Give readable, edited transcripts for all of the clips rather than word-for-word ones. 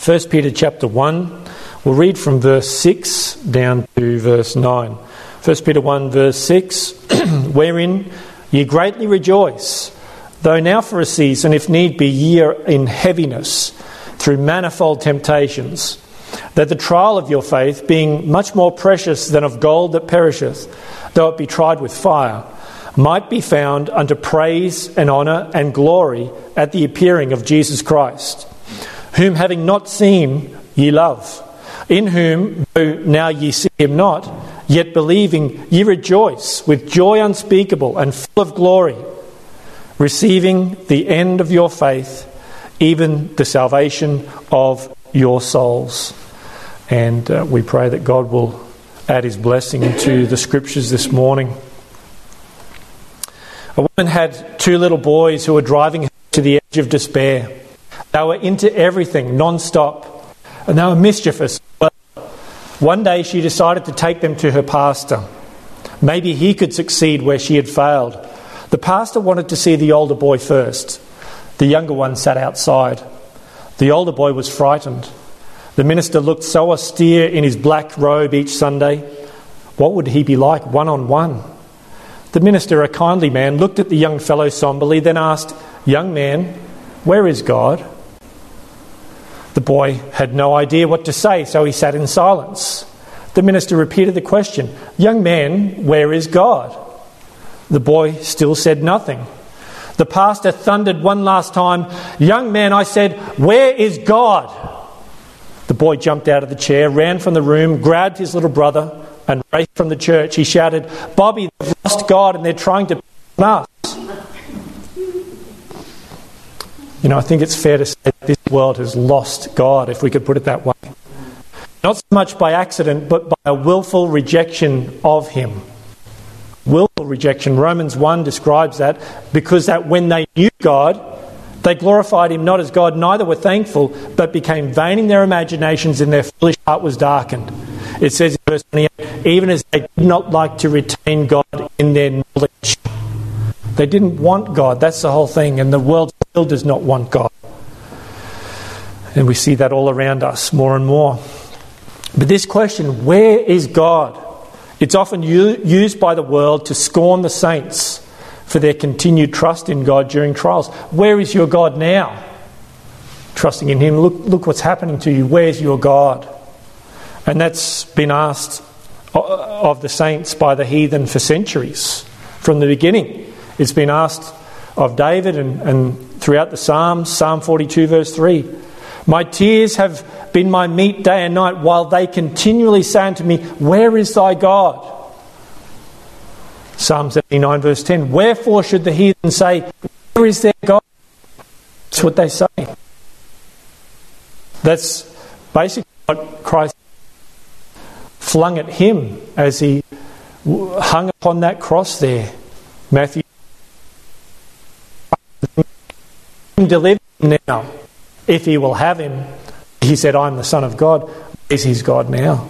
1 Peter chapter 1, we'll read from verse 6 down to verse 9. 1 Peter 1 verse 6, wherein ye greatly rejoice, though now for a season, if need be, ye are in heaviness, through manifold temptations, that the trial of your faith, being much more precious than of gold that perisheth, though it be tried with fire, might be found unto praise and honour and glory at the appearing of Jesus Christ, whom having not seen ye love, in whom, though now ye see him not, yet believing ye rejoice with joy unspeakable and full of glory, receiving the end of your faith, even the salvation of your souls. And we pray that God will add his blessing to the scriptures this morning. A woman had two little boys who were driving her to the edge of despair. They were into everything, non-stop, and they were mischievous. But one day she decided to take them to her pastor. Maybe he could succeed where she had failed. The pastor wanted to see the older boy first. The younger one sat outside. The older boy was frightened. The minister looked so austere in his black robe each Sunday. What would he be like one-on-one? The minister, a kindly man, looked at the young fellow somberly, then asked, "Young man, where is God?" The boy had no idea what to say, so he sat in silence. The minister repeated the question, "Young man, where is God?" The boy still said nothing. The pastor thundered one last time, "Young man, I said, where is God?" The boy jumped out of the chair, ran from the room, grabbed his little brother and raced from the church. He shouted, "Bobby, they've lost God and they're trying to put us." You know, I think it's fair to say that this world has lost God, if we could put it that way. Not so much by accident, but by a willful rejection of him. Willful rejection. Romans 1 describes that, because that when they knew God, they glorified him not as God, neither were thankful, but became vain in their imaginations, and their foolish heart was darkened. It says in verse 28, even as they did not like to retain God in their knowledge. They didn't want God. That's the whole thing. And the world still does not want God. And we see that all around us more and more. But this question, where is God? It's often used by the world to scorn the saints for their continued trust in God during trials. Where is your God now? Trusting in him. Look what's happening to you. Where's your God? And that's been asked of the saints by the heathen for centuries. From the beginning, it's been asked of David and throughout the Psalms. Psalm 42 verse 3. My tears have been my meat day and night, while they continually say unto me, where is thy God? Psalm 79 verse 10. Wherefore should the heathen say, where is their God? That's what they say. That's basically what Christ flung at him as he hung upon that cross there. Matthew. Deliver him now. If he will have him, he said, I'm the Son of God. Is his God now?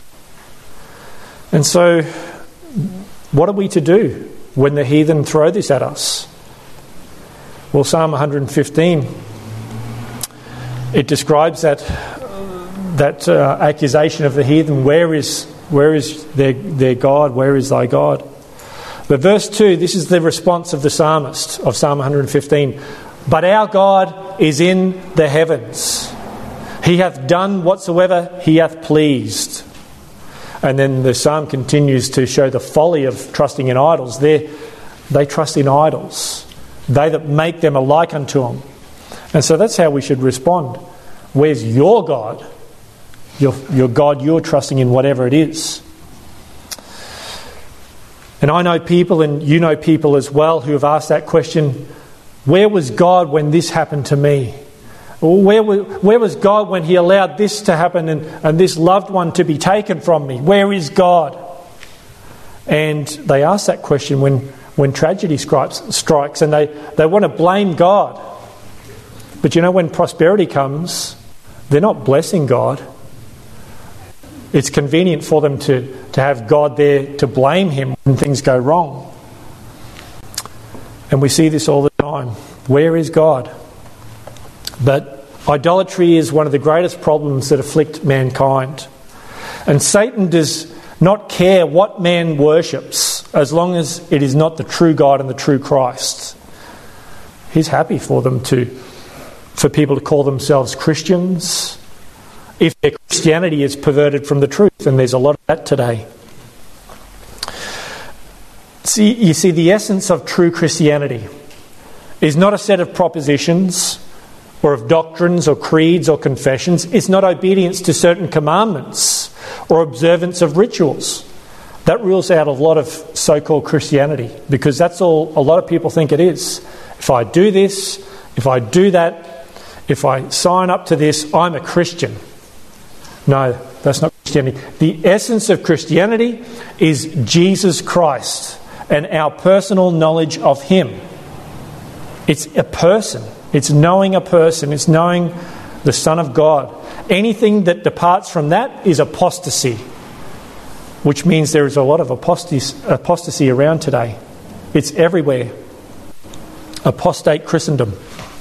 And so, what are we to do when the heathen throw this at us? Well, Psalm 115, it describes that accusation of the heathen. Where is their God? Where is thy God? But verse 2, this is the response of the psalmist of Psalm 115. But our God is in the heavens. He hath done whatsoever he hath pleased. And then the psalm continues to show the folly of trusting in idols. They trust in idols. They that make them alike unto them. And so that's how we should respond. Where's your God? Your God you're trusting in, whatever it is. And I know people, and you know people as well, who have asked that question. Where was God when this happened to me? Where was God when he allowed this to happen and this loved one to be taken from me? Where is God? And they ask that question when tragedy strikes and they want to blame God. But you know, when prosperity comes, they're not blessing God. It's convenient for them to have God there to blame him when things go wrong. And we see this all the time. Where is God? But Idolatry is one of the greatest problems that afflict mankind. And Satan does not care what man worships as long as it is not the true God and the true Christ. He's happy for people to call themselves Christians if their Christianity is perverted from the truth, and there's a lot of that today. You see, the essence of true Christianity is not a set of propositions or of doctrines or creeds or confessions. It's not obedience to certain commandments or observance of rituals. That rules out a lot of so-called Christianity, because that's all a lot of people think it is. If I do this, if I do that, if I sign up to this, I'm a Christian. No, that's not Christianity. The essence of Christianity is Jesus Christ and our personal knowledge of Him. It's a person. It's knowing a person. It's knowing the Son of God. Anything that departs from that is apostasy, which means there is a lot of apostasy around today. It's everywhere. Apostate Christendom.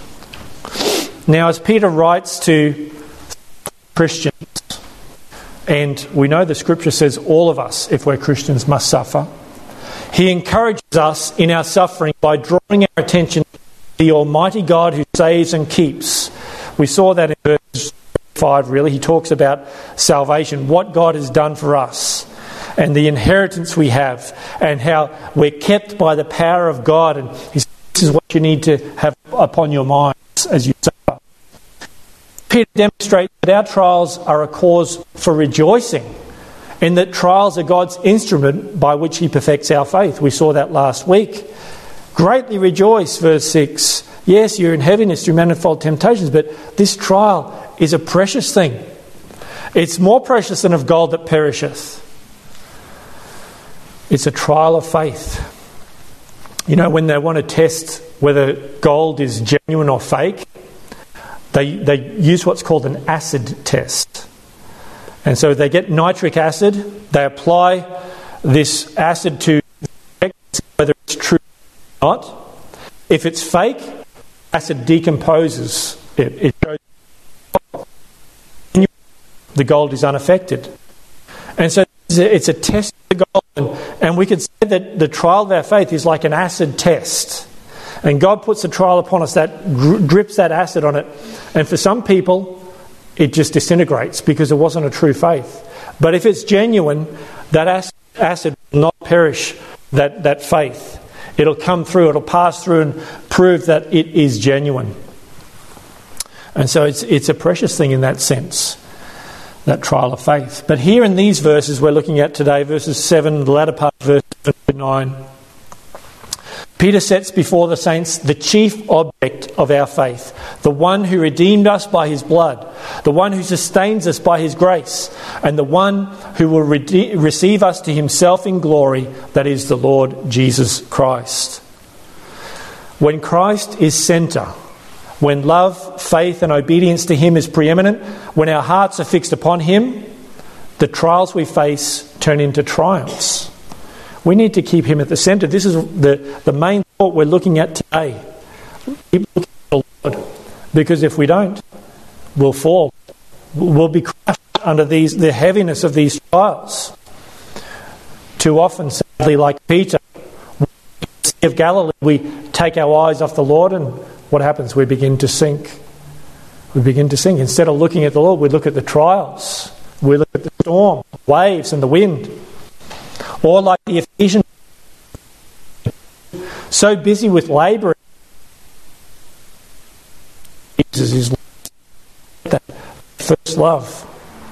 Now, as Peter writes to Christians, and we know the Scripture says all of us, if we're Christians, must suffer, he encourages us in our suffering by drawing our attention to the Almighty God who saves and keeps. We saw that in verse 5, really. He talks about salvation, what God has done for us, and the inheritance we have, and how we're kept by the power of God. And he says, this is what you need to have upon your minds as you suffer. Peter demonstrates that our trials are a cause for rejoicing, and that trials are God's instrument by which He perfects our faith. We saw that last week. Greatly rejoice, verse 6. Yes, you're in heaviness through manifold temptations, but this trial is a precious thing. It's more precious than of gold that perisheth. It's a trial of faith. You know, when they want to test whether gold is genuine or fake, they use what's called an acid test. And so they get nitric acid, they apply this acid to check whether it's true or not. If it's fake, acid decomposes it. It shows the gold is unaffected. And so it's a test of the gold. And we could say that the trial of our faith is like an acid test. And God puts a trial upon us that drips that acid on it. And for some people, it just disintegrates because it wasn't a true faith. But if it's genuine, that acid will not perish that faith. It'll come through, it'll pass through and prove that it is genuine. And so it's a precious thing in that sense, that trial of faith. But here in these verses we're looking at today, verses 7, the latter part of verse 7 to 9, Peter sets before the saints the chief object of our faith, the one who redeemed us by His blood, the one who sustains us by His grace, and the one who will receive us to Himself in glory, that is the Lord Jesus Christ. When Christ is centre, when love, faith and obedience to Him is preeminent, when our hearts are fixed upon Him, the trials we face turn into triumphs. We need to keep Him at the centre. This is the main thought we're looking at today. Keep looking at the Lord, because if we don't, we'll fall. We'll be crushed under the heaviness of these trials. Too often, sadly, like Peter, in the Sea of Galilee, we take our eyes off the Lord, and what happens? We begin to sink. We begin to sink. Instead of looking at the Lord, we look at the trials. We look at the storm, the waves and the wind. Or like the Ephesians, so busy with labour, Jesus is that first love.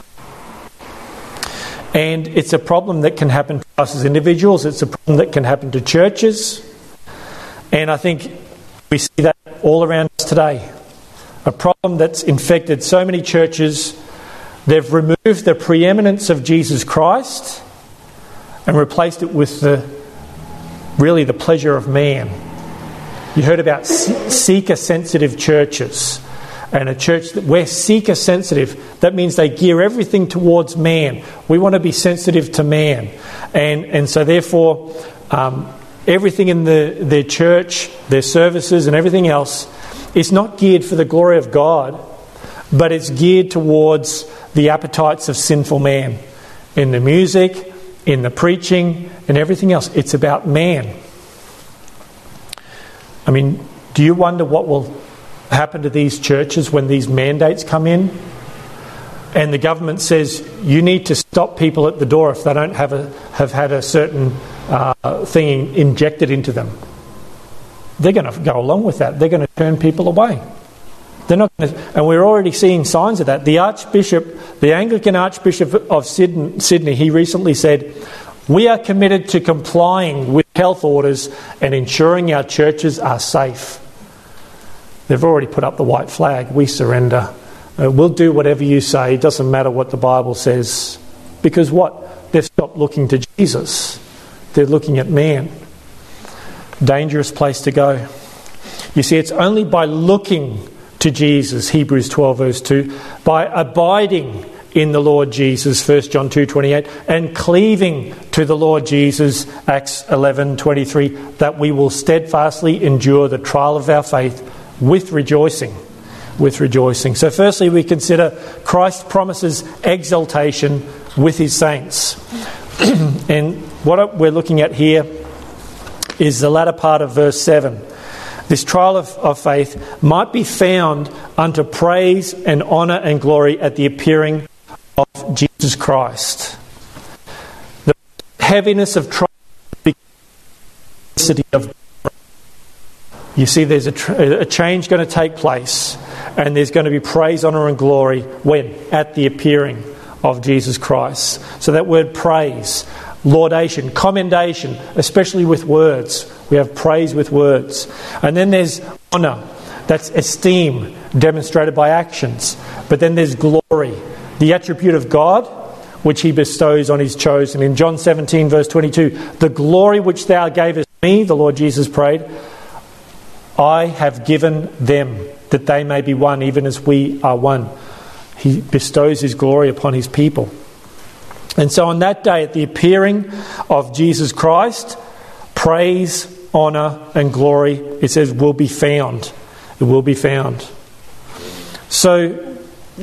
And it's a problem that can happen to us as individuals. It's a problem that can happen to churches. And I think we see that all around us today. A problem that's infected so many churches. They've removed the preeminence of Jesus Christ and replaced it with the pleasure of man. You heard about seeker-sensitive churches, and a church that we're seeker-sensitive. That means they gear everything towards man. We want to be sensitive to man, and so therefore, everything in their church, their services, and everything else is not geared for the glory of God, but it's geared towards the appetites of sinful man. In the music, in the preaching, and everything else, it's about man. I mean, do you wonder what will happen to these churches when these mandates come in? And the government says, you need to stop people at the door if they don't have had a certain thing injected into them. They're going to go along with that. They're going to turn people away. They're not going to, and we're already seeing signs of that. The Anglican Archbishop of Sydney, he recently said, we are committed to complying with health orders and ensuring our churches are safe. They've already put up the white flag. We surrender. We'll do whatever you say. It doesn't matter what the Bible says. Because what? They've stopped looking to Jesus. They're looking at man. Dangerous place to go. You see, it's only by looking to Jesus, Hebrews 12 verse 2, by abiding in the Lord Jesus, 1 John 2:28, and cleaving to the Lord Jesus, Acts 11:23, that we will steadfastly endure the trial of our faith with rejoicing. With rejoicing. So firstly, we consider Christ promises exaltation with his saints. And what we're looking at here is the latter part of verse 7. This trial of faith might be found unto praise and honour and glory at the appearing of Jesus Christ. The heaviness of trial of you see, there's a change going to take place, and there's going to be praise, honour and glory when? At the appearing of Jesus Christ. So that word praise, laudation, commendation, especially with words. We have praise with words. And then there's honour. That's esteem demonstrated by actions. But then there's glory, the attribute of God, which he bestows on his chosen. In John 17 verse 22, the glory which thou gavest me, the Lord Jesus prayed, I have given them, that they may be one, even as we are one. He bestows his glory upon his people. And so on that day, at the appearing of Jesus Christ, praise, honour and glory, it says, will be found. It will be found. So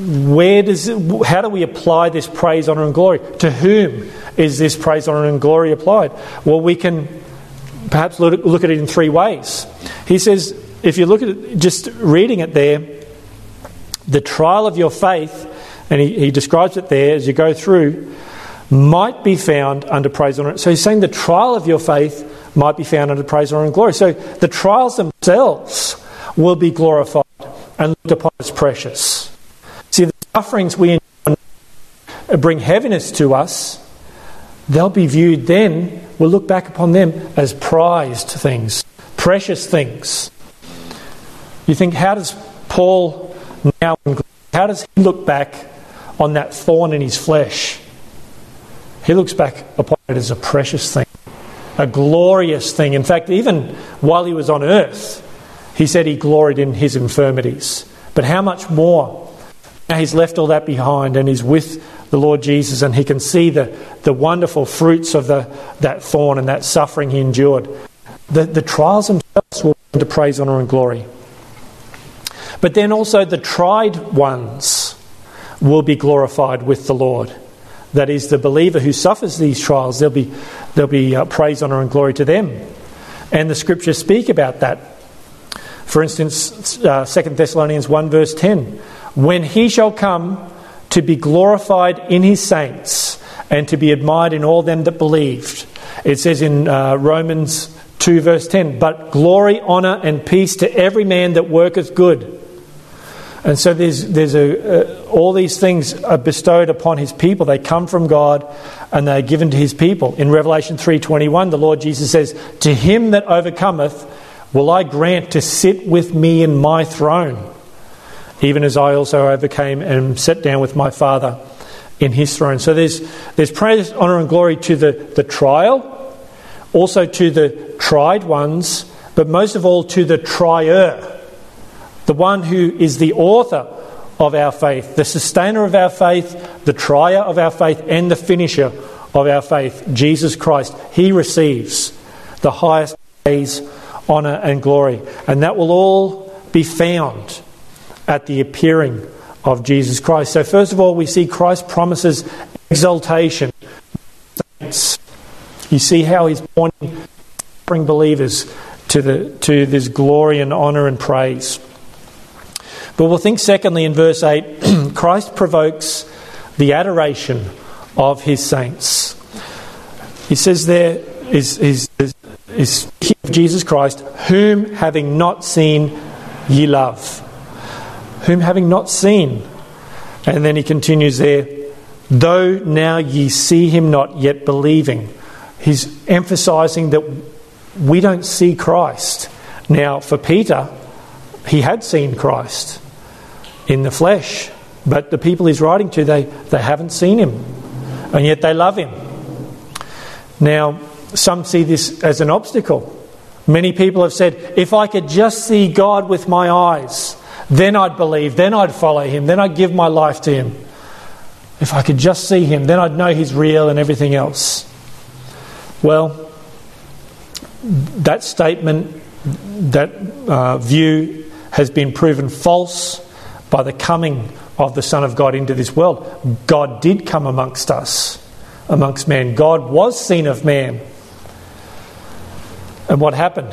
how do we apply this praise, honour and glory? To whom is this praise, honour and glory applied? Well, we can perhaps look at it in three ways. He says, if you look at it, just reading it there, the trial of your faith, and he describes it there as you go through, might be found under praise, honour. So he's saying the trial of your faith might be found under praise, honour and glory. So the trials themselves will be glorified and looked upon as precious. See, the sufferings we endure bring heaviness to us. They'll be viewed then, we'll look back upon them as prized things, precious things. You think, how does Paul now, how does he look back on that thorn in his flesh? He looks back upon it as a precious thing, a glorious thing. In fact, even while he was on earth, he said he gloried in his infirmities. But how much more? Now he's left all that behind and he's with the Lord Jesus, and he can see the wonderful fruits of that thorn and that suffering he endured. The trials themselves will bring to praise, honour and glory. But then also the tried ones will be glorified with the Lord. That is, the believer who suffers these trials, there'll be praise, honour and glory to them. And the scriptures speak about that. For instance, 2 Thessalonians 1 verse 10, when he shall come to be glorified in his saints and to be admired in all them that believed. It says in Romans 2 verse 10, but glory, honour and peace to every man that worketh good. And so there's all these things are bestowed upon his people. They come from God and they are given to his people. In Revelation 3:21, the Lord Jesus says, to him that overcometh will I grant to sit with me in my throne, even as I also overcame and sat down with my Father in his throne. So there's praise, honour and glory to the trial, also to the tried ones, but most of all to the trier, the one who is the author of our faith, the sustainer of our faith, the trier of our faith, and the finisher of our faith, Jesus Christ. He receives the highest praise, honour and glory. And that will all be found at the appearing of Jesus Christ. So first of all, we see Christ promises exaltation. You see how he's pointing believers to this glory and honour and praise. But we'll think secondly in verse 8, Christ provokes the adoration of his saints. He says there is Jesus Christ, whom having not seen ye love. Whom having not seen. And then he continues there, though now ye see him not, yet believing. He's emphasising that we don't see Christ. Now, for Peter, he had seen Christ in the flesh, but the people he's writing to, they haven't seen him, and yet they love him. Now, some see this as an obstacle. Many people have said, if I could just see God with my eyes, then I'd believe, then I'd follow him, then I'd give my life to him. If I could just see him, then I'd know he's real and everything else. Well, that statement, that view has been proven false by the coming of the Son of God into this world. God did come amongst us, amongst man. God was seen of man. And what happened?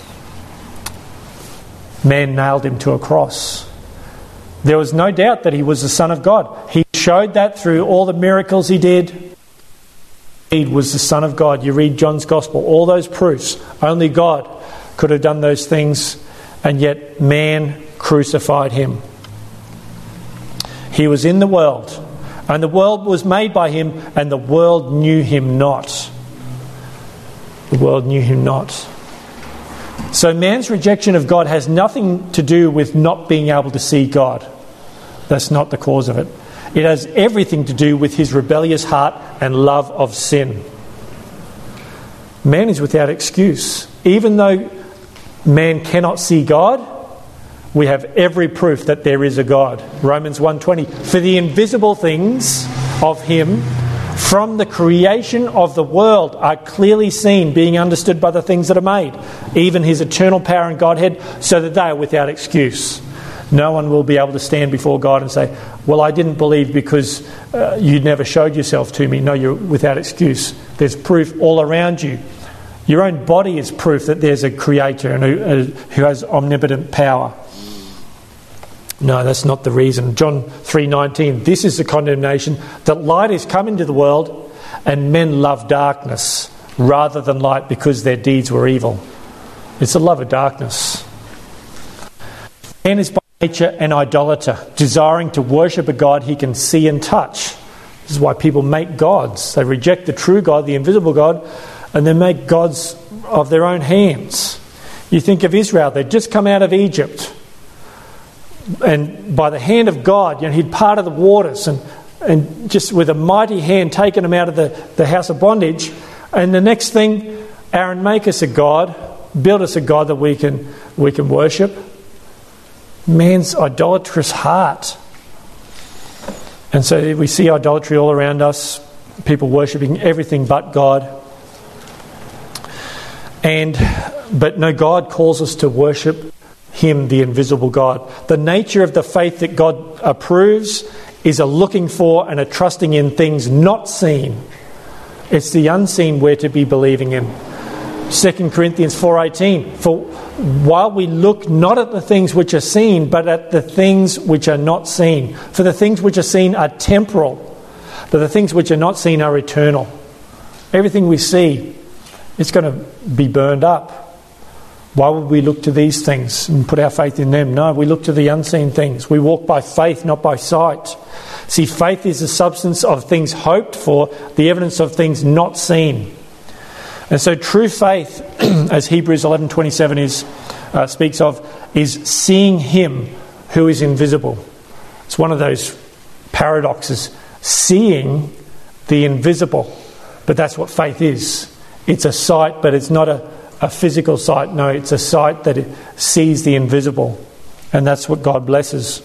Man nailed him to a cross. There was no doubt that he was the Son of God. He showed that through all the miracles he did. He was the Son of God. You read John's Gospel, all those proofs. Only God could have done those things, and yet man crucified him. He was in the world, and the world was made by him, and the world knew him not. The world knew him not. So man's rejection of God has nothing to do with not being able to see God. That's not the cause of it. It has everything to do with his rebellious heart and love of sin. Man is without excuse. Even though man cannot see God, we have every proof that there is a God. Romans 1:20, for the invisible things of him from the creation of the world are clearly seen, being understood by the things that are made, even his eternal power and Godhead, so that they are without excuse. No one will be able to stand before God and say, well, I didn't believe because you never showed yourself to me. No, you're without excuse. There's proof all around you. Your own body is proof that there's a creator and who has omnipotent power. No, that's not the reason. John 3:19, this is the condemnation, that light is come into the world and men love darkness rather than light because their deeds were evil. It's the love of darkness. Man is by nature an idolater, desiring to worship a God he can see and touch. This is why people make gods. They reject the true God, the invisible God, and they make gods of their own hands. You think of Israel, they'd just come out of Egypt. And by the hand of God, he'd parted the waters and just with a mighty hand taken them out of the house of bondage. And the next thing, Aaron, make us a God, build us a God that we can worship. Man's idolatrous heart. And so we see idolatry all around us, people worshipping everything but God. But no, God calls us to worship him, the invisible God. The nature of the faith that God approves is a looking for and a trusting in things not seen. It's the unseen we're to be believing in. 2 Corinthians 4:18, for while we look not at the things which are seen, but at the things which are not seen. For the things which are seen are temporal, but the things which are not seen are eternal. Everything we see, it's going to be burned up. Why would we look to these things and put our faith in them? No, we look to the unseen things. We walk by faith, not by sight. See, faith is the substance of things hoped for, the evidence of things not seen. And so true faith, as Hebrews 11:27 speaks of, is seeing him who is invisible. It's one of those paradoxes, seeing the invisible. But that's what faith is. It's a sight, but it's not a physical sight. No, it's a sight that sees the invisible. And that's what God blesses.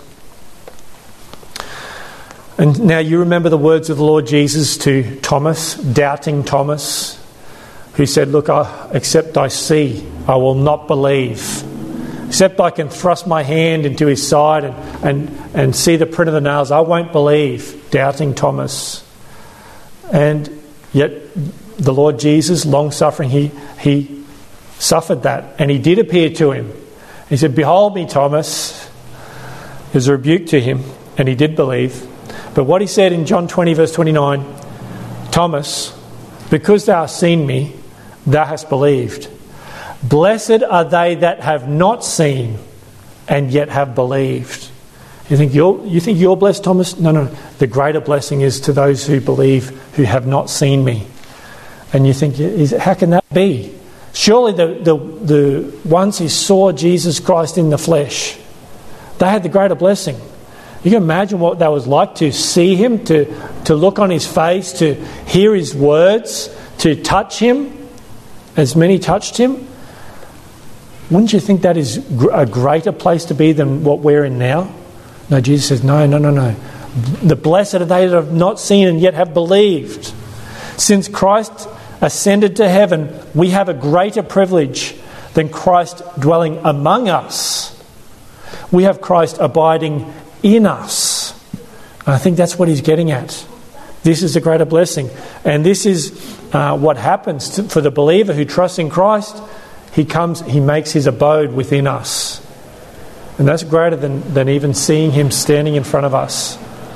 And now you remember the words of the Lord Jesus to Thomas, doubting Thomas, who said, look, except I see, I will not believe. Except I can thrust my hand into his side and see the print of the nails, I won't believe, doubting Thomas. And yet the Lord Jesus, long-suffering, he suffered that. And he did appear to him. He said, "Behold me, Thomas." It was a rebuke to him, and he did believe. But what he said in John 20, verse 29, "Thomas, because thou hast seen me, thou hast believed. Blessed are they that have not seen and yet have believed." You think you're blessed, Thomas? No. The greater blessing is to those who believe, who have not seen me. And you think, how can that be? Surely the ones who saw Jesus Christ in the flesh, they had the greater blessing. You can imagine what that was like, to see him, to look on his face, to hear his words, to touch him as many touched him. Wouldn't you think that is a greater place to be than what we're in now? No, Jesus says, no. The blessed are they that have not seen and yet have believed. Since Christ ascended to heaven, we have a greater privilege than Christ dwelling among us. We have Christ abiding in us. And I think that's what he's getting at. This is a greater blessing. And this is what happens for the believer who trusts in Christ. He makes his abode within us. And that's greater than even seeing him standing in front of us.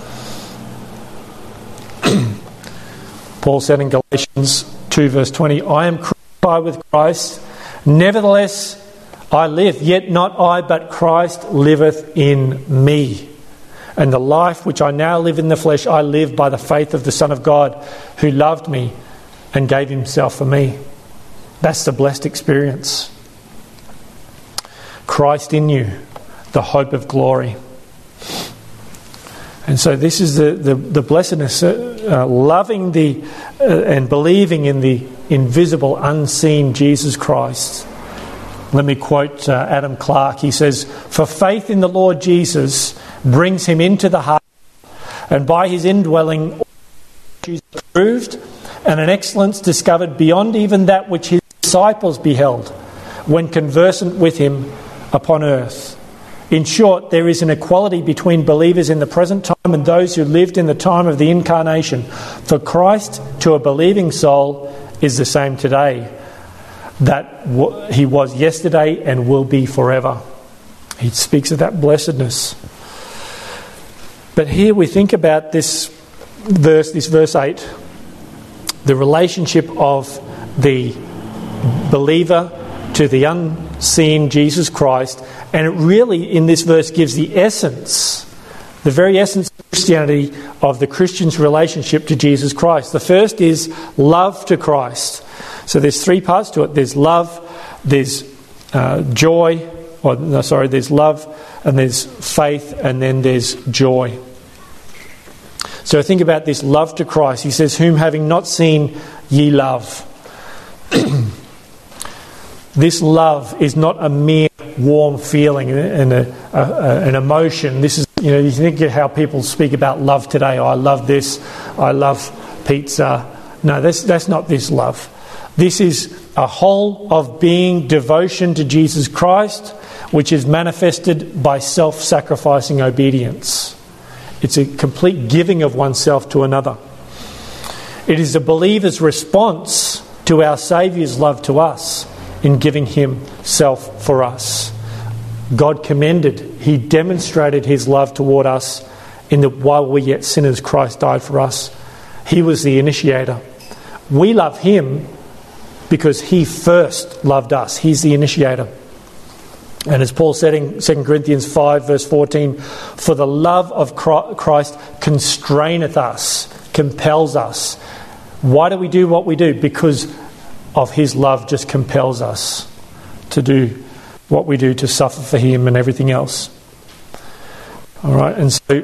Paul said in Galatians 2 verse 20, "I am crucified with Christ, nevertheless I live, yet not I, but Christ liveth in me. And the life which I now live in the flesh, I live by the faith of the Son of God, who loved me and gave himself for me." That's the blessed experience. Christ in you, the hope of glory. And so this is the blessedness, loving and believing in the invisible, unseen Jesus Christ. Let me quote Adam Clarke. He says, "For faith in the Lord Jesus brings him into the heart, and by his indwelling is proved, and an excellence discovered beyond even that which his disciples beheld when conversant with him upon earth. In short, there is an equality between believers in the present time and those who lived in the time of the incarnation. For Christ to a believing soul is the same today that he was yesterday and will be forever." He speaks of that blessedness. But here we think about this verse 8, the relationship of the believer to the unseen Jesus Christ, and it really in this verse gives the essence, the very essence of Christianity, of the Christian's relationship to Jesus Christ. The first is love to Christ. So there's three parts to it. There's love, there's there's love, and there's faith, and then there's joy. So think about this love to Christ. He says, "Whom having not seen, ye love." This love is not a mere warm feeling and an emotion. This is, you think of how people speak about love today. Oh, I love this. I love pizza. No, that's not this love. This is a whole of being devotion to Jesus Christ, which is manifested by self-sacrificing obedience. It's a complete giving of oneself to another. It is a believer's response to our Saviour's love to us in giving himself for us. God commended, he demonstrated his love toward us while we yet sinners, Christ died for us. He was the initiator. We love him because he first loved us. He's the initiator. And as Paul said in 2 Corinthians 5 verse 14, "For the love of Christ constraineth us," compels us. Why do we do what we do? Because of his love just compels us to do what we do, to suffer for him and everything else. All right, and so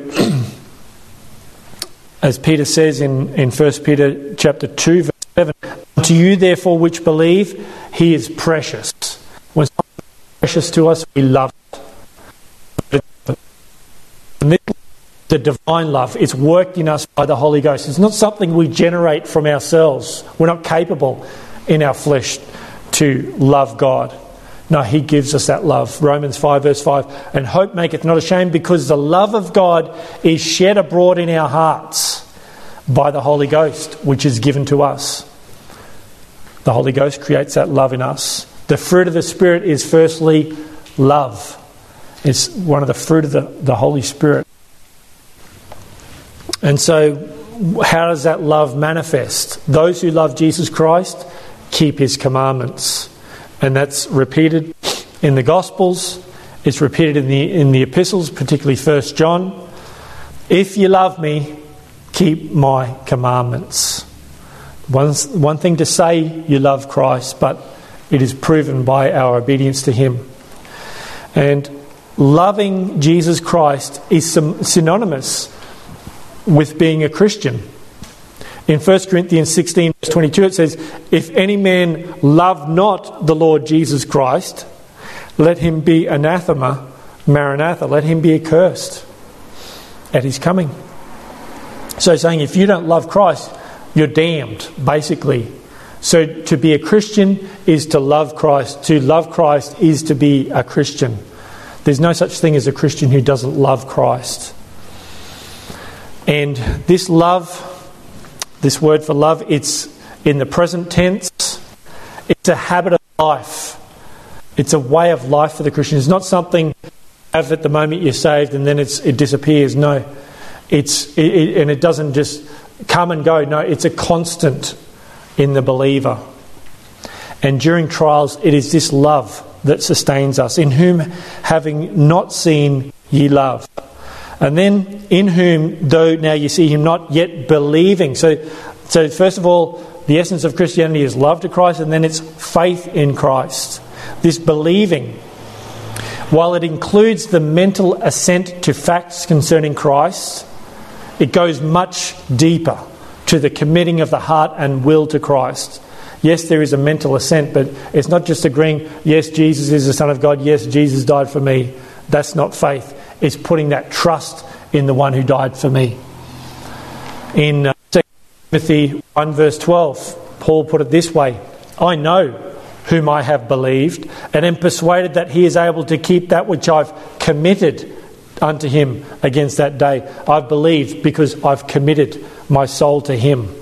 as Peter says in 1 Peter chapter 2 verse 7, "To you therefore which believe, he is precious." When something is precious to us, we love it. And this is the divine love. It's worked in us by the Holy Ghost. It's not something we generate from ourselves. We're not capable in our flesh to love God, No, he gives us that love. Romans 5 verse 5. And hope maketh not ashamed, because the love of God is shed abroad in our hearts by the Holy Ghost, which is given to us. The Holy Ghost creates that love in us. The fruit of the Spirit is firstly love. It's one of the fruit of the Holy Spirit. And so, how does that love manifest? Those who love Jesus Christ keep his commandments. And that's repeated in the Gospels. It's repeated in the epistles, particularly 1 John. If you love me, keep my commandments. One thing to say you love Christ, but it is proven by our obedience to him. And loving Jesus Christ is synonymous with being a Christian. In 1 Corinthians 16 verse 22 it says, if any man love not the Lord Jesus Christ, let him be anathema, maranatha, let him be accursed at his coming. So saying if you don't love Christ, you're damned, basically. So to be a Christian is to love Christ. To love Christ is to be a Christian. There's no such thing as a Christian who doesn't love Christ. And this love, this word for love, it's in the present tense. It's a habit of life. It's a way of life for the Christian. It's not something you have at the moment you're saved and then it disappears. No. And it doesn't just come and go. No, it's a constant in the believer. And during trials, it is this love that sustains us, in whom having not seen ye love. And then in whom, though now you see him not, yet believing. So first of all, the essence of Christianity is love to Christ, and then it's faith in Christ. This believing, while it includes the mental assent to facts concerning Christ, it goes much deeper to the committing of the heart and will to Christ. Yes, there is a mental assent, but it's not just agreeing, yes, Jesus is the Son of God, yes, Jesus died for me. That's not faith. It's putting that trust in the one who died for me. In 2 Timothy 1 verse 12, Paul put it this way, I know whom I have believed, and am persuaded that he is able to keep that which I've committed unto him against that day. I've believed because I've committed my soul to him.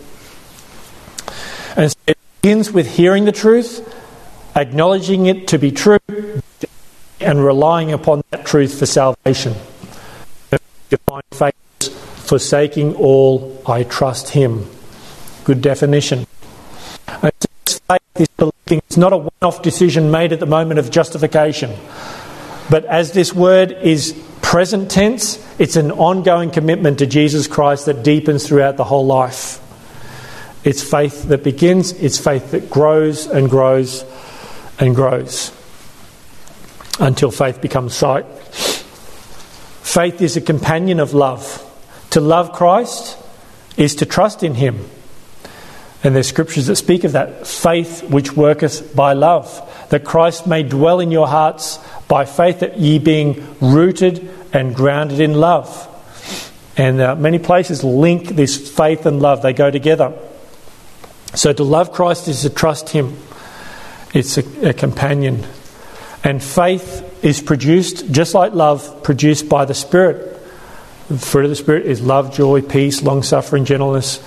And so it begins with hearing the truth, acknowledging it to be true, and relying upon that truth for salvation. Define faith as forsaking all, I trust him. Good definition. And this faith, this believing, it's not a one-off decision made at the moment of justification. But as this word is present tense, it's an ongoing commitment to Jesus Christ that deepens throughout the whole life. It's faith that begins, it's faith that grows and grows and grows until faith becomes sight. Faith is a companion of love. To love Christ is to trust in him. And there's scriptures that speak of that. Faith which worketh by love, that Christ may dwell in your hearts by faith, that ye being rooted and grounded in love. And many places link this faith and love. They go together. So to love Christ is to trust him. It's a companion. And faith is produced, just like love, produced by the Spirit. The fruit of the Spirit is love, joy, peace, long-suffering, gentleness,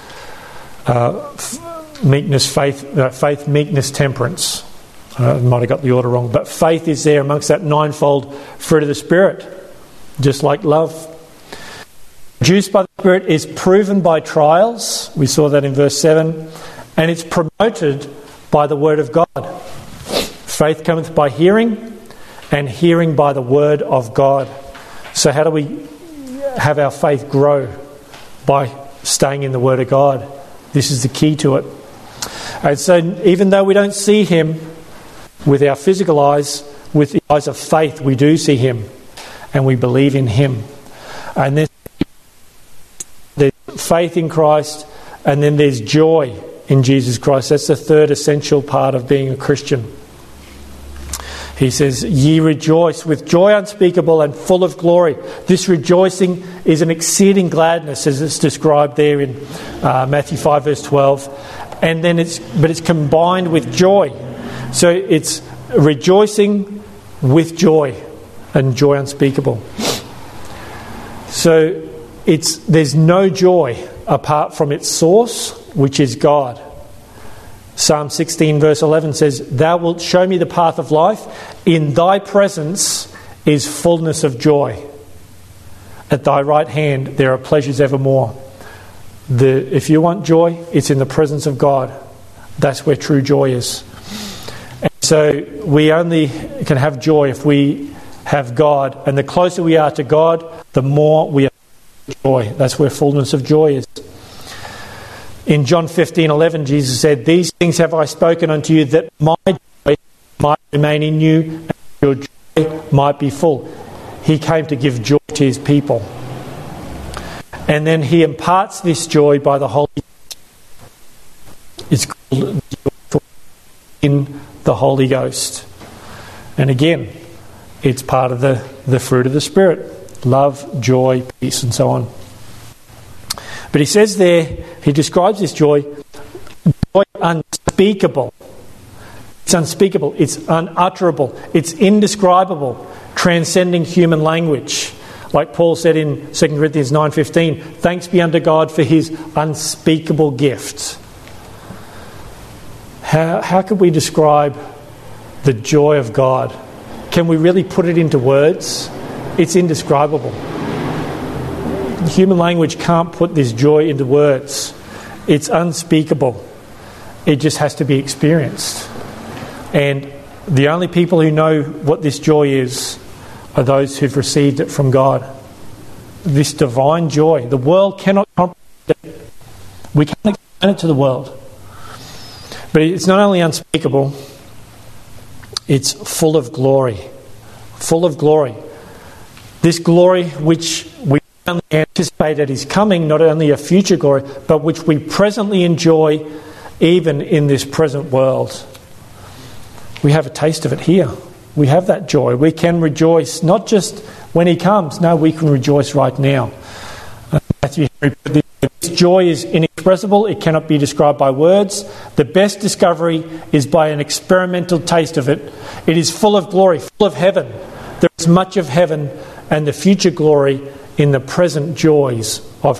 meekness, faith, meekness, temperance. I might have got the order wrong, but faith is there amongst that ninefold fruit of the Spirit, just like love. Produced by the Spirit is proven by trials. We saw that in verse 7. And it's promoted by the Word of God. Faith cometh by hearing, and hearing by the Word of God. So how do we have our faith grow? By staying in the Word of God. This is the key to it. And so even though we don't see him with our physical eyes, with the eyes of faith we do see him, and we believe in him. And then there's faith in Christ, and then there's joy in Jesus Christ. That's the third essential part of being a Christian. He says, ye rejoice with joy unspeakable and full of glory. This rejoicing is an exceeding gladness, as it's described there in Matthew 5 verse 12. And then it's combined with joy. So it's rejoicing with joy, and joy unspeakable. So there's no joy apart from its source, which is God. Psalm 16 verse 11 says, "Thou wilt show me the path of life. In thy presence is fullness of joy. At thy right hand there are pleasures evermore." If you want joy, it's in the presence of God. That's where true joy is. And so we only can have joy if we have God. And the closer we are to God, the more we have joy. That's where fullness of joy is. In John 15:11, Jesus said, "These things have I spoken unto you, that my joy might remain in you, and your joy might be full." He came to give joy to his people. And then he imparts this joy by the Holy Ghost. It's called in the Holy Ghost. And again, it's part of the fruit of the Spirit. Love, joy, peace, and so on. But he says there, he describes this joy unspeakable. It's unspeakable, it's unutterable, it's indescribable, transcending human language. Like Paul said in 2 Corinthians 9:15, "Thanks be unto God for his unspeakable gift." How could we describe the joy of God? Can we really put it into words? It's indescribable. Human language can't put this joy into words. It's unspeakable. It just has to be experienced. And the only people who know what this joy is are those who've received it from God. This divine joy. The world cannot comprehend it. We can't explain it to the world. But it's not only unspeakable, it's full of glory. Full of glory. This glory which we only anticipate at his coming, not only a future glory, but which we presently enjoy even in this present world. We have a taste of it here. We have that joy. We can rejoice not just when he comes. No, we can rejoice right now. Matthew Henry put this joy is inexpressible. It cannot be described by words. The best discovery is by an experimental taste of it. It is full of glory, full of heaven. There is much of heaven and the future glory in the present joys of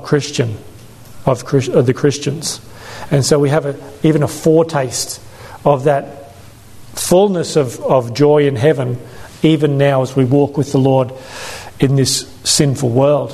the Christians. And so we have even a foretaste of that fullness of joy in heaven, even now as we walk with the Lord in this sinful world.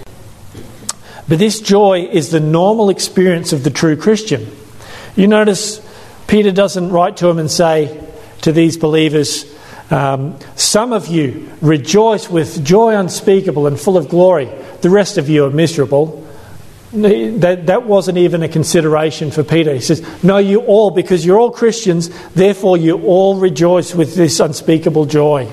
But this joy is the normal experience of the true Christian. You notice Peter doesn't write to him and say to these believers, "Some of you rejoice with joy unspeakable and full of glory. The rest of you are miserable." That wasn't even a consideration for Peter. He says, "No, you all, because you're all Christians, therefore you all rejoice with this unspeakable joy."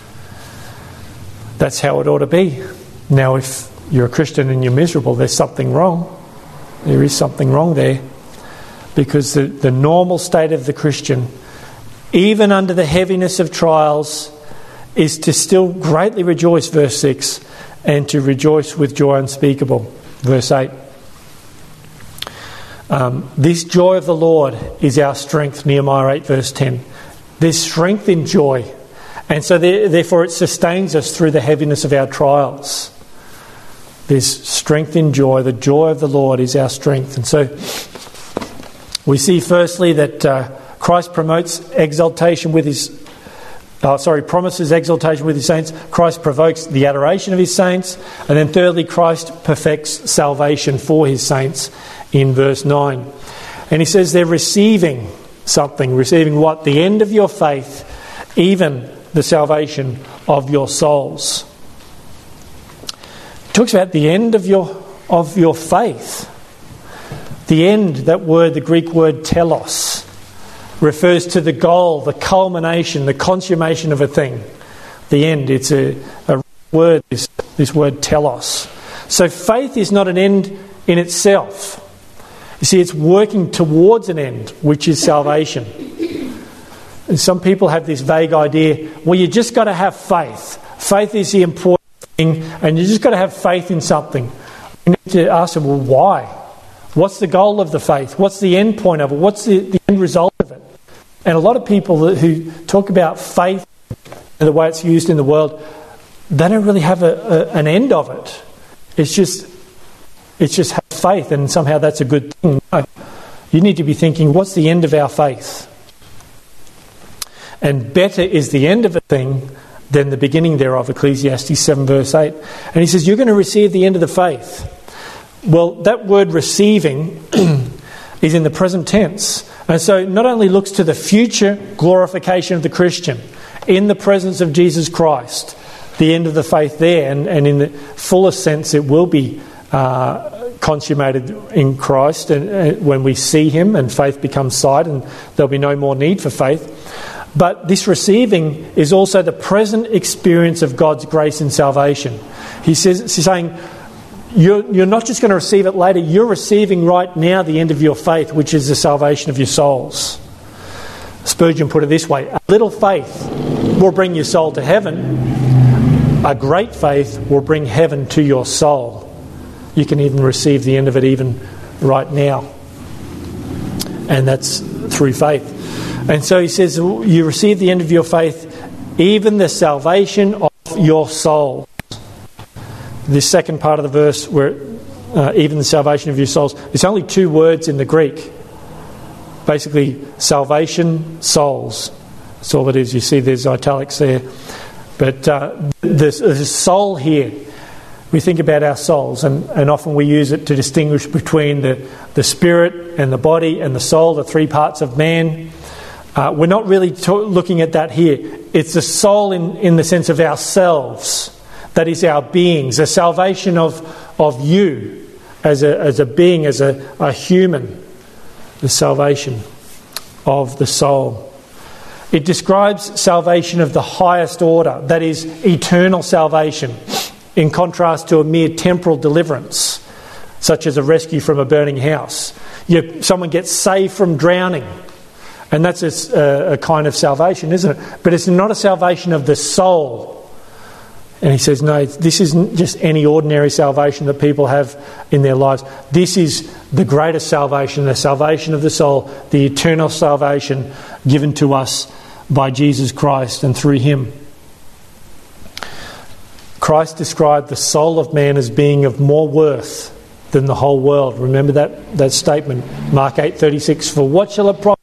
That's how it ought to be. Now, if you're a Christian and you're miserable, there's something wrong. There is something wrong there. Because the normal state of the Christian, even under the heaviness of trials, is to still greatly rejoice, verse 6, and to rejoice with joy unspeakable, verse 8. This joy of the Lord is our strength, Nehemiah 8, verse 10. There's strength in joy. And so therefore it sustains us through the heaviness of our trials. There's strength in joy. The joy of the Lord is our strength. And so we see firstly that Christ promotes exaltation with his... promises exaltation with his saints. Christ provokes the adoration of his saints. And then thirdly, Christ perfects salvation for his saints in verse 9. And he says they're receiving something. Receiving what? The end of your faith, even the salvation of your souls. It talks about the end of your faith. The end, that word, the Greek word telos, refers to the goal, the culmination, the consummation of a thing. The end. It's a word, this word telos. So faith is not an end in itself. You see, it's working towards an end, which is salvation. And some people have this vague idea, well, you just got to have faith. Faith is the important thing, and you just got to have faith in something. We need to ask them, well, why? What's the goal of the faith? What's the end point of it? What's the end result of it? And a lot of people who talk about faith and the way it's used in the world, they don't really have an end of it. It's just have faith and somehow that's a good thing. No. You need to be thinking, what's the end of our faith? And better is the end of a thing than the beginning thereof, Ecclesiastes 7 verse 8. And he says, you're going to receive the end of the faith. Well, that word receiving is in the present tense. And so it not only looks to the future glorification of the Christian in the presence of Jesus Christ, the end of the faith there, and in the fullest sense it will be consummated in Christ and when we see him and faith becomes sight and there'll be no more need for faith. But this receiving is also the present experience of God's grace and salvation. He's saying, you're not just going to receive it later, you're receiving right now the end of your faith, which is the salvation of your souls. Spurgeon put it this way, a little faith will bring your soul to heaven. A great faith will bring heaven to your soul. You can even receive the end of it even right now. And that's through faith. And so he says, you receive the end of your faith, even the salvation of your soul. This second part of the verse, where even the salvation of your souls, it's only 2 words in the Greek. Basically, salvation, souls. That's all it is. You see there's italics there. But there's a soul here. We think about our souls, and often we use it to distinguish between the spirit and the body and the soul, the 3 parts of man. We're not really looking at that here. It's the soul in the sense of ourselves. That is our beings, the salvation of you as a being, as a human, the salvation of the soul. It describes salvation of the highest order, that is eternal salvation, in contrast to a mere temporal deliverance, such as a rescue from a burning house. Someone gets saved from drowning, and that's a kind of salvation, isn't it? But it's not a salvation of the soul. And he says, no, this isn't just any ordinary salvation that people have in their lives. This is the greatest salvation, the salvation of the soul, the eternal salvation given to us by Jesus Christ and through him. Christ described the soul of man as being of more worth than the whole world. Remember that statement, Mark 8:36, for what shall it profit?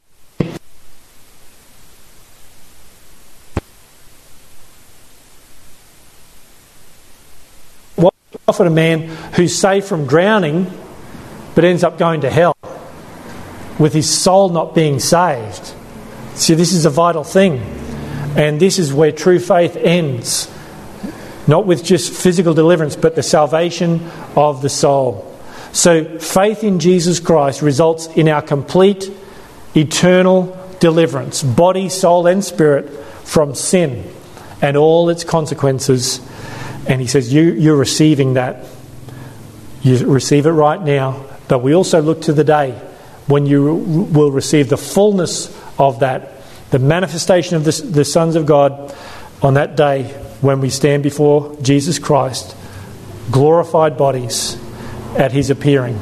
Often a man who's saved from drowning but ends up going to hell with his soul not being saved. See, this is a vital thing, and this is where true faith ends, not with just physical deliverance but the salvation of the soul. So faith in Jesus Christ results in our complete eternal deliverance, body, soul and spirit, from sin and all its consequences. And he says, you're receiving that. You receive it right now. But we also look to the day when you will receive the fullness of that, the manifestation of the sons of God on that day when we stand before Jesus Christ, glorified bodies at his appearing.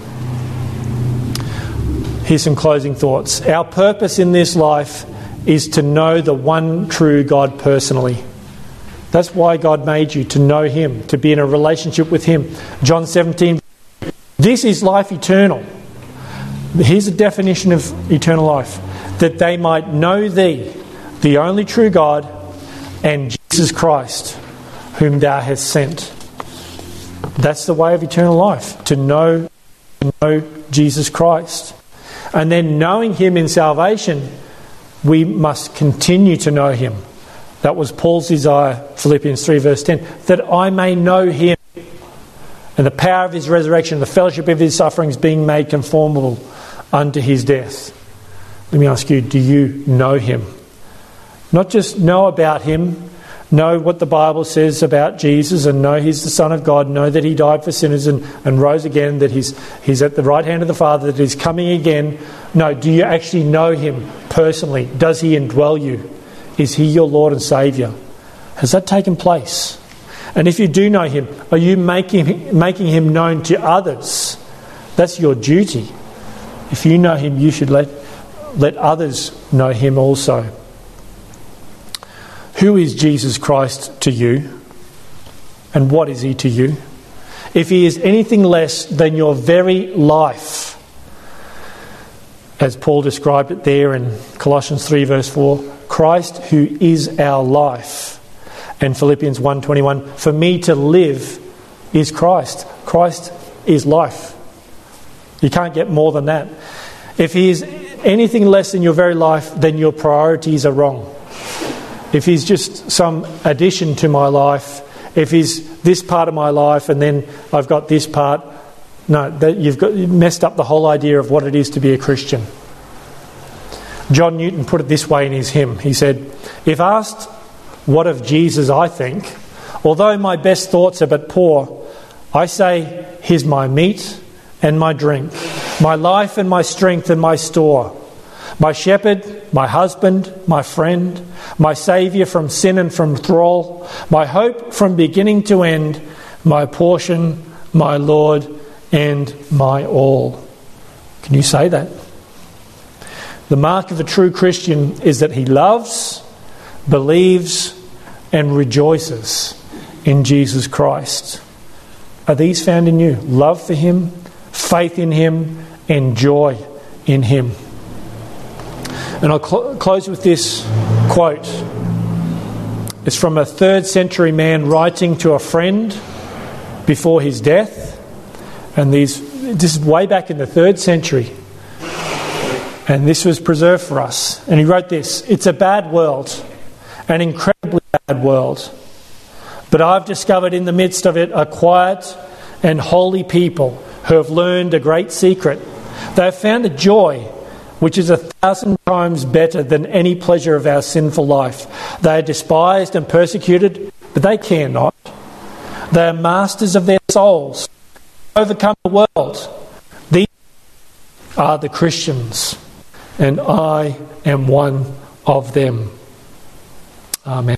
Here's some closing thoughts. Our purpose in this life is to know the one true God personally. That's why God made you, to know him, to be in a relationship with him. John 17, this is life eternal. Here's a definition of eternal life. That they might know thee, the only true God, and Jesus Christ, whom thou hast sent. That's the way of eternal life, to know Jesus Christ. And then knowing him in salvation, we must continue to know him. That was Paul's desire, Philippians 3 verse 10, that I may know him and the power of his resurrection, the fellowship of his sufferings, being made conformable unto his death. Let me ask you, do you know him? Not just know about him, know what the Bible says about Jesus and know he's the Son of God, know that he died for sinners and rose again, that he's at the right hand of the Father, that he's coming again. No, do you actually know him personally? Does he indwell you? Is he your Lord and Saviour? Has that taken place? And if you do know him, are you making him known to others? That's your duty. If you know him, you should let let others know him also. Who is Jesus Christ to you? And what is he to you? If he is anything less than your very life, as Paul described it there in Colossians 3 verse 4, Christ who is our life. And Philippians 1:21, for me to live is Christ. Christ is life. You can't get more than that. If he is anything less than your very life, then your priorities are wrong. If he's just some addition to my life, if he's this part of my life and then I've got this part, no, you've messed up the whole idea of what it is to be a Christian. John Newton put it this way in his hymn. He said, if asked what of Jesus I think, although my best thoughts are but poor, I say he's my meat and my drink, my life and my strength and my store, my shepherd, my husband, my friend, my saviour from sin and from thrall, my hope from beginning to end, my portion, my Lord, and my all. Can you say that? The mark of a true Christian is that he loves, believes, and rejoices in Jesus Christ. Are these found in you? Love for him, faith in him, and joy in him. And I'll close with this quote. It's from a 3rd century man writing to a friend before his death. And this is way back in the 3rd century. And this was preserved for us. And he wrote this: it's a bad world, an incredibly bad world. But I've discovered in the midst of it a quiet and holy people who have learned a great secret. They have found a joy which is 1,000 times better than any pleasure of our sinful life. They are despised and persecuted, but they care not. They are masters of their souls, overcome the world. These are the Christians, and I am one of them. Amen.